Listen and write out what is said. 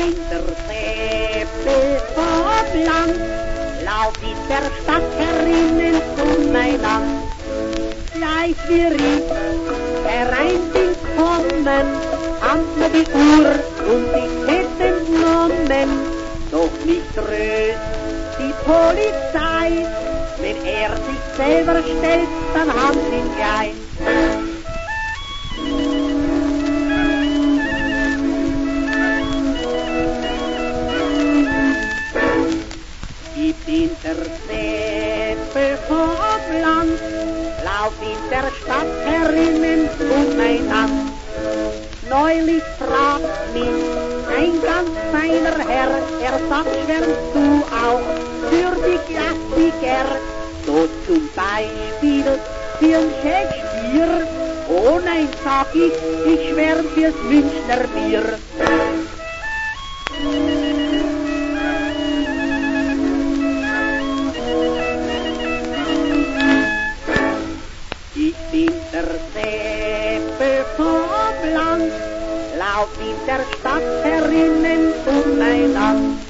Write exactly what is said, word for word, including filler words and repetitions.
bin der Seppel vom Land, lauf in der Stadt herinnen zu mein Land. Gleich wie ich herein bin kommen, hand mir die Uhr und ich hätte entnommen. Doch mich tröst die Polizei, wenn er sich selber stellt, dann haben sie ihn gleich. Ich bin der Seppel vom Land, lauf in der Stadt herinnen umeinander. Neulich fragt mich ein ganz feiner Herr, er sagt, schwärmst du auch für die Klassiker? So zum Beispiel für ein Shakespeare. Oh nein, sag ich, ich schwärm fürs Münchner Bier. Ich bin der Seppel vom Land, lauf in der Stadt herinnen umeinander.